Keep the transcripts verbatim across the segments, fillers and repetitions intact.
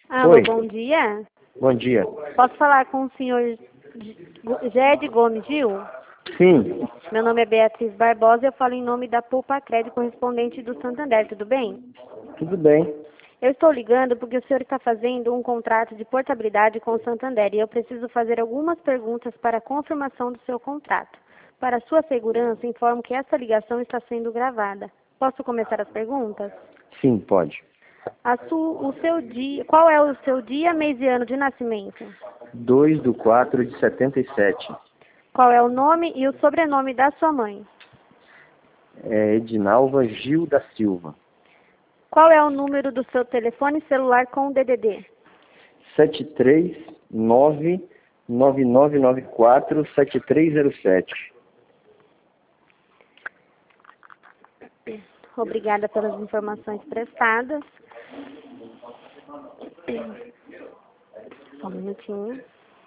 Alô, Oi, bom dia. bom dia. Posso falar com o senhor Gede Gomes Gil? Sim, Meu nome é Beatriz Barbosa e eu falo em nome da Poupa Crédito correspondente do Santander, tudo bem? tudo bem. Eu estou ligando porque o senhor está fazendo um contrato de portabilidade com o Santander e eu preciso fazer algumas perguntas para a confirmação do seu contrato. Para sua segurança, informo que essa ligação está sendo gravada. Posso começar as perguntas? Sim, pode. A su, o seu dia, qual é o seu dia, mês e ano de nascimento? dois de quatro de setenta e sete. Qual é o nome e o sobrenome da sua mãe? É Edinalva Gil da Silva. Qual é o número do seu telefone celular com o D D D? sete três nove nove nove nove quatro sete três zero sete. Obrigada pelas informações prestadas. Só um minutinho.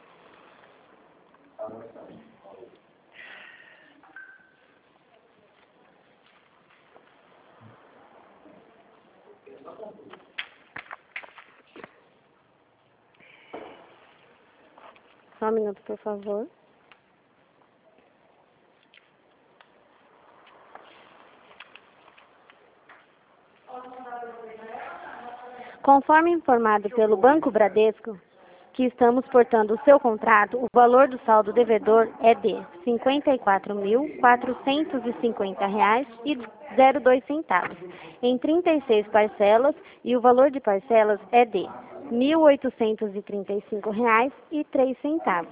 Só um minuto, por favor. Conforme informado pelo Banco Bradesco, que estamos portando o seu contrato, o valor do saldo devedor é de cinquenta e quatro mil, quatrocentos e cinquenta reais e zero dois centavos, em trinta e seis parcelas, e o valor de parcelas é de mil oitocentos e trinta e cinco reais e três centavos.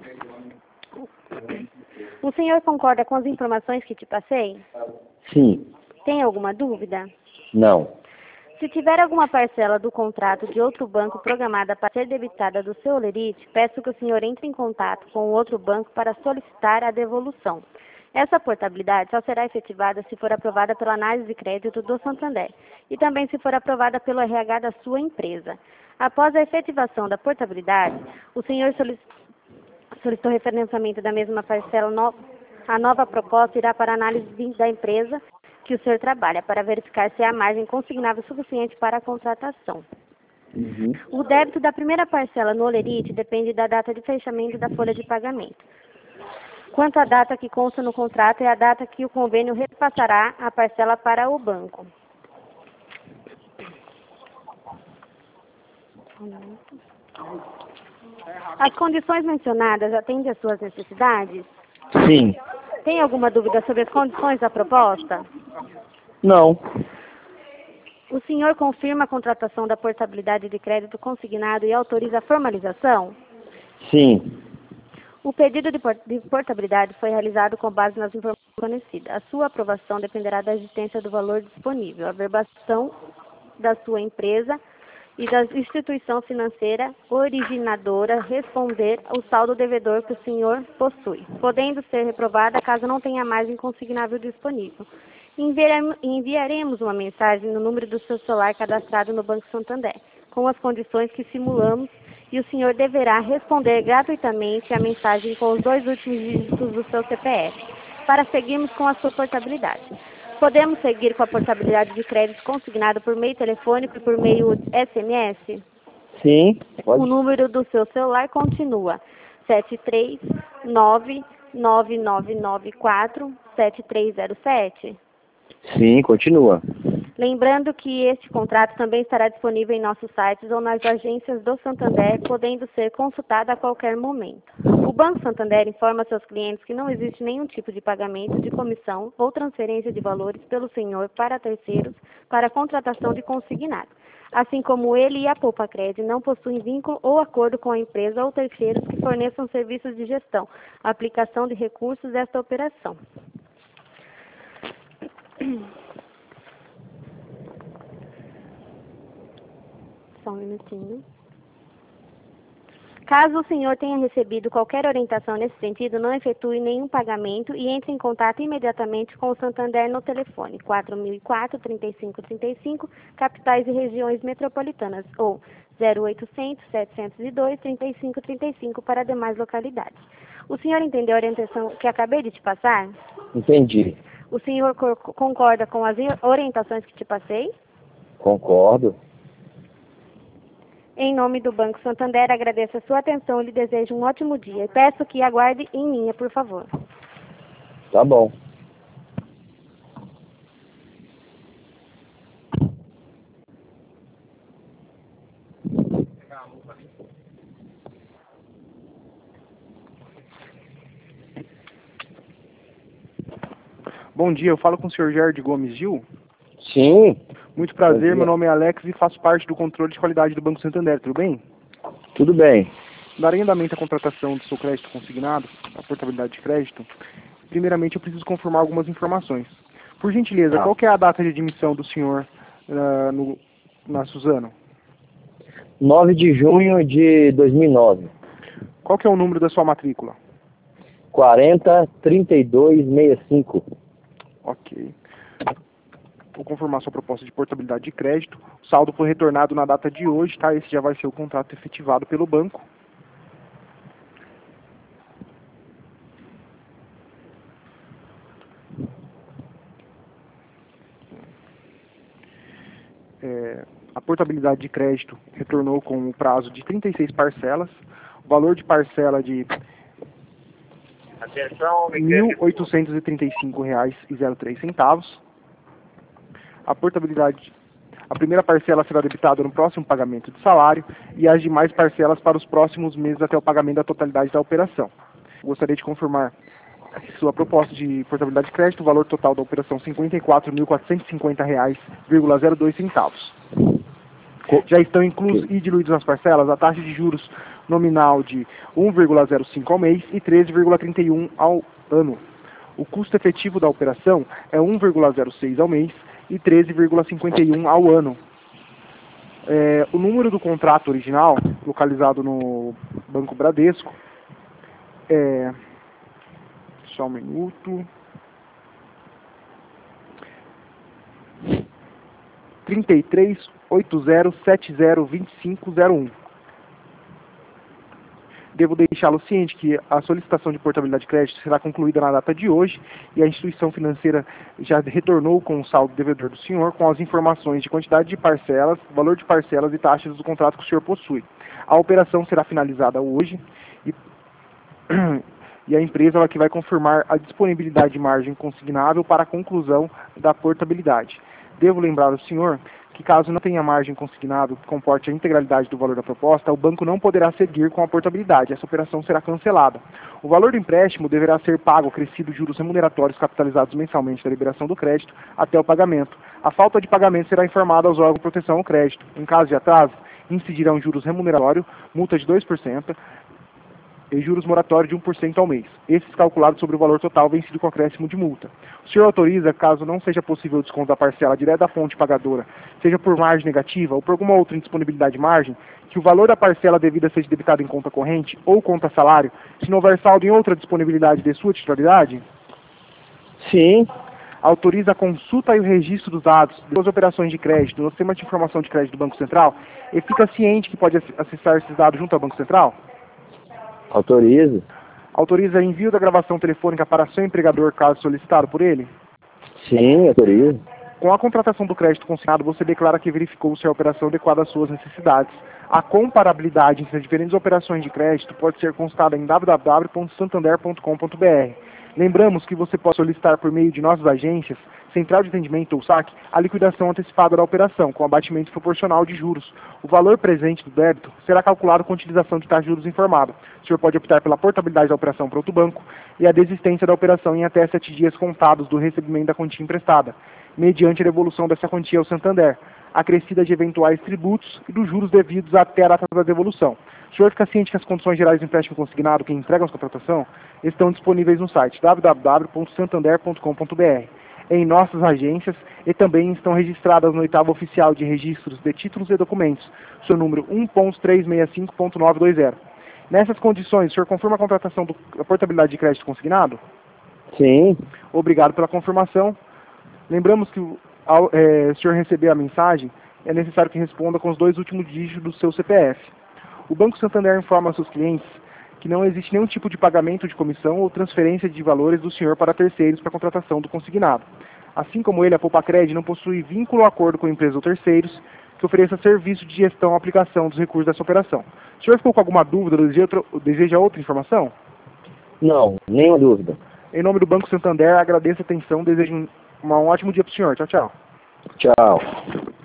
O senhor concorda com as informações que te passei? Sim, Tem alguma dúvida? não. Se tiver alguma parcela do contrato de outro banco programada para ser debitada do seu holerite, peço que o senhor entre em contato com o outro banco para solicitar a devolução. Essa portabilidade só será efetivada se for aprovada pela análise de crédito do Santander e também se for aprovada pelo R H da sua empresa. Após a efetivação da portabilidade, o senhor solicitou referenciamento da mesma parcela. No... A nova proposta irá para a análise da empresa que o senhor trabalha, para verificar se há margem consignável suficiente para a contratação. Uhum. O débito da primeira parcela no holerite depende da data de fechamento da folha de pagamento. Quanto à data que consta no contrato, é a data que o convênio repassará a parcela para o banco. As condições mencionadas atendem às suas necessidades? Sim, Tem alguma dúvida sobre as condições da proposta? não. O senhor confirma a contratação da portabilidade de crédito consignado e autoriza a formalização? Sim, O pedido de portabilidade foi realizado com base nas informações fornecidas. A sua aprovação dependerá da existência do valor disponível, a verbação da sua empresa e da instituição financeira originadora responder ao saldo devedor que o senhor possui, podendo ser reprovada caso não tenha margem consignável disponível. Enviaremos uma mensagem no número do seu celular cadastrado no Banco Santander, com as condições que simulamos, e o senhor deverá responder gratuitamente a mensagem com os dois últimos dígitos do seu C P F, para seguirmos com a sua portabilidade. Podemos seguir com a portabilidade de crédito consignado por meio telefônico e por meio S M S? sim, pode. O número do seu celular continua sete três nove nove nove nove quatro sete três zero sete. Sim, continua. Lembrando que este contrato também estará disponível em nossos sites ou nas agências do Santander, podendo ser consultado a qualquer momento. O Banco Santander informa seus clientes que não existe nenhum tipo de pagamento de comissão ou transferência de valores pelo senhor para terceiros para a contratação de consignado, assim como ele e a Poupa Crédito não possuem vínculo ou acordo com a empresa ou terceiros que forneçam serviços de gestão, aplicação de recursos desta operação. Só um minutinho. Caso o senhor tenha recebido qualquer orientação nesse sentido, não efetue nenhum pagamento e entre em contato imediatamente com o Santander no telefone quatro mil e quatro, trinta e cinco trinta e cinco, capitais e regiões metropolitanas, ou zero oitocentos, setecentos e dois, trinta e cinco trinta e cinco para demais localidades. O senhor entendeu a orientação que acabei de te passar? Entendi. O senhor concorda com as orientações que te passei? Concordo. Em nome do Banco Santander, agradeço a sua atenção e lhe desejo um ótimo dia. E peço que aguarde em linha, por favor. Tá bom. Bom dia, eu falo com o senhor Gerard Gomes Gil. Sim. Muito prazer, meu nome é Alex e faço parte do controle de qualidade do Banco Santander, tudo bem? Tudo bem. Darei andamento à contratação do seu crédito consignado, a portabilidade de crédito. Primeiramente, eu preciso confirmar algumas informações. Por gentileza, Ah. qual que é a data de admissão do senhor uh, no, na Suzano? nove de junho de dois mil e nove. Qual que é o número da sua matrícula? quarenta, trinta e dois, sessenta e cinco. Ok. Vou confirmar sua proposta de portabilidade de crédito. O saldo foi retornado na data de hoje, tá? Esse já vai ser o contrato efetivado pelo banco. É, a portabilidade de crédito retornou com o prazo de trinta e seis parcelas. O valor de parcela de mil oitocentos e trinta e cinco reais e zero três centavos. A portabilidade, a primeira parcela será debitada no próximo pagamento de salário e as demais parcelas para os próximos meses até o pagamento da totalidade da operação. Gostaria de confirmar sua proposta de portabilidade de crédito, o valor total da operação cinquenta e quatro mil quatrocentos e cinquenta reais e zero dois centavos. Já estão inclusos e diluídos nas parcelas a taxa de juros nominal de um vírgula zero cinco ao mês e treze vírgula trinta e um ao ano. O custo efetivo da operação é um vírgula zero seis ao mês e treze vírgula cinquenta e um ao ano. É, o número do contrato original, localizado no Banco Bradesco, é... Só um minuto. trinta e três, oitenta, setenta, vinte e cinco, zero um. Devo deixá-lo ciente que a solicitação de portabilidade de crédito será concluída na data de hoje e a instituição financeira já retornou com o saldo devedor do senhor com as informações de quantidade de parcelas, valor de parcelas e taxas do contrato que o senhor possui. A operação será finalizada hoje e, e a empresa ela que vai confirmar a disponibilidade de margem consignável para a conclusão da portabilidade. Devo lembrar ao senhor que caso não tenha margem consignável que comporte a integralidade do valor da proposta, o banco não poderá seguir com a portabilidade. Essa operação será cancelada. O valor do empréstimo deverá ser pago acrescido de juros remuneratórios capitalizados mensalmente da liberação do crédito até o pagamento. A falta de pagamento será informada aos órgãos de proteção ao crédito. Em caso de atraso, incidirão juros remuneratórios, multa de dois por cento e juros moratórios de um por cento ao mês. Esses calculados sobre o valor total vencido com acréscimo de multa. O senhor autoriza, caso não seja possível o desconto da parcela direto da fonte pagadora, seja por margem negativa ou por alguma outra indisponibilidade de margem, que o valor da parcela devida seja debitado em conta corrente ou conta salário, se não houver saldo em outra disponibilidade de sua titularidade? Sim. Autoriza a consulta e o registro dos dados das operações de crédito no sistema de informação de crédito do Banco Central e fica ciente que pode acessar esses dados junto ao Banco Central? Autorizo. Autoriza envio da gravação telefônica para seu empregador, caso solicitado por ele? Sim, autorizo. Com a contratação do crédito consignado, você declara que verificou se a operação adequada às suas necessidades. A comparabilidade entre as diferentes operações de crédito pode ser consultada em w w w ponto santander ponto com ponto b r. Lembramos que você pode solicitar por meio de nossas agências, central de atendimento ou saque, a liquidação antecipada da operação, com abatimento proporcional de juros. O valor presente do débito será calculado com a utilização de taxa de juros informada. O senhor pode optar pela portabilidade da operação para outro banco e a desistência da operação em até sete dias contados do recebimento da quantia emprestada, mediante a devolução dessa quantia ao Santander, acrescida de eventuais tributos e dos juros devidos até a data da devolução. O senhor fica ciente que as condições gerais do empréstimo consignado que entregam a contratação estão disponíveis no site w w w ponto santander ponto com ponto b r, em nossas agências e também estão registradas no oitavo oficial de registros de títulos e documentos, seu número um ponto trezentos e sessenta e cinco ponto novecentos e vinte. Nessas condições, o senhor confirma a contratação da portabilidade de crédito consignado? Sim. Obrigado pela confirmação. Lembramos que ao é, o senhor receber a mensagem, é necessário que responda com os dois últimos dígitos do seu C P F. O Banco Santander informa aos seus clientes que não existe nenhum tipo de pagamento de comissão ou transferência de valores do senhor para terceiros para a contratação do consignado. Assim como ele, a Poupacred não possui vínculo ou acordo com empresas ou terceiros que ofereça serviço de gestão e aplicação dos recursos dessa operação. O senhor ficou com alguma dúvida ou deseja outra, deseja outra informação? Não, nenhuma dúvida. Em nome do Banco Santander, agradeço a atenção, desejo um, um ótimo dia para o senhor. Tchau, tchau. Tchau.